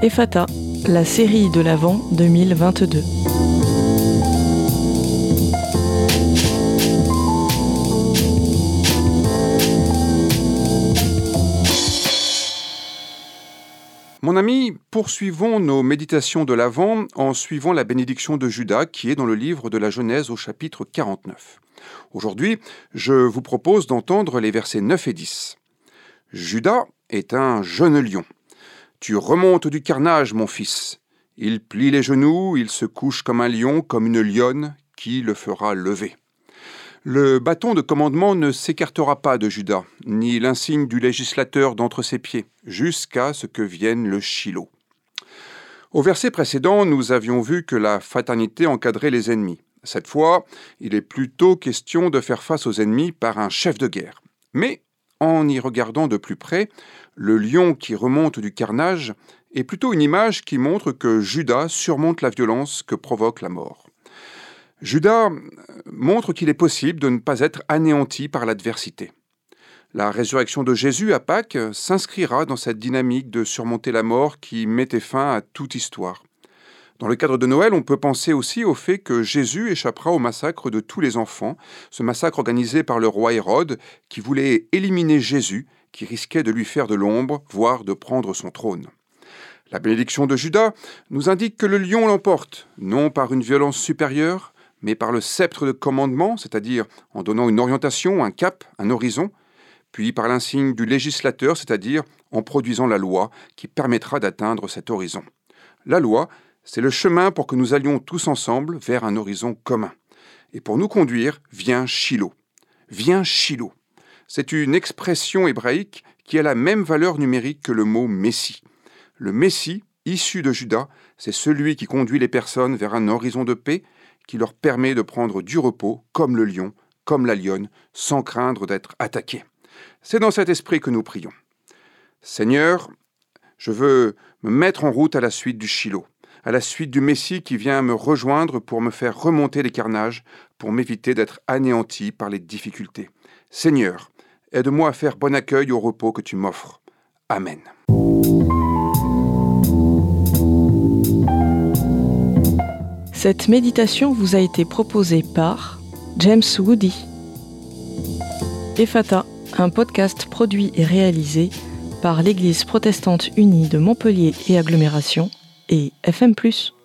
Ephata, la série de l'Avent 2022. Mon ami, poursuivons nos méditations de l'Avent en suivant la bénédiction de Judas qui est dans le livre de la Genèse au chapitre 49. Aujourd'hui, je vous propose d'entendre les versets 9 et 10. Judas est un jeune lion. Tu remontes du carnage, mon fils. Il plie les genoux, il se couche comme un lion, comme une lionne, qui le fera lever. Le bâton de commandement ne s'écartera pas de Judas, ni l'insigne du législateur d'entre ses pieds, jusqu'à ce que vienne le Shiloh. Au verset précédent, nous avions vu que la fraternité encadrait les ennemis. Cette fois, il est plutôt question de faire face aux ennemis par un chef de guerre. Mais, en y regardant de plus près, le lion qui remonte du carnage est plutôt une image qui montre que Judas surmonte la violence que provoque la mort. Judas montre qu'il est possible de ne pas être anéanti par l'adversité. La résurrection de Jésus à Pâques s'inscrira dans cette dynamique de surmonter la mort qui mettait fin à toute histoire. Dans le cadre de Noël, on peut penser aussi au fait que Jésus échappera au massacre de tous les enfants, ce massacre organisé par le roi Hérode qui voulait éliminer Jésus, qui risquait de lui faire de l'ombre, voire de prendre son trône. La bénédiction de Judas nous indique que le lion l'emporte, non par une violence supérieure, mais par le sceptre de commandement, c'est-à-dire en donnant une orientation, un cap, un horizon, puis par l'insigne du législateur, c'est-à-dire en produisant la loi qui permettra d'atteindre cet horizon. La loi, c'est le chemin pour que nous allions tous ensemble vers un horizon commun. Et pour nous conduire, vient Shiloh. Vient Shiloh. C'est une expression hébraïque qui a la même valeur numérique que le mot Messie. Le Messie, issu de Judas, c'est celui qui conduit les personnes vers un horizon de paix qui leur permet de prendre du repos, comme le lion, comme la lionne, sans craindre d'être attaqué. C'est dans cet esprit que nous prions. Seigneur, je veux me mettre en route à la suite du Shiloh, à la suite du Messie qui vient me rejoindre pour me faire remonter les carnages, pour m'éviter d'être anéanti par les difficultés. Seigneur, aide-moi à faire bon accueil au repos que tu m'offres. Amen. Cette méditation vous a été proposée par James Woody. Ephata, un podcast produit et réalisé par l'Église protestante unie de Montpellier et Agglomération et FM+.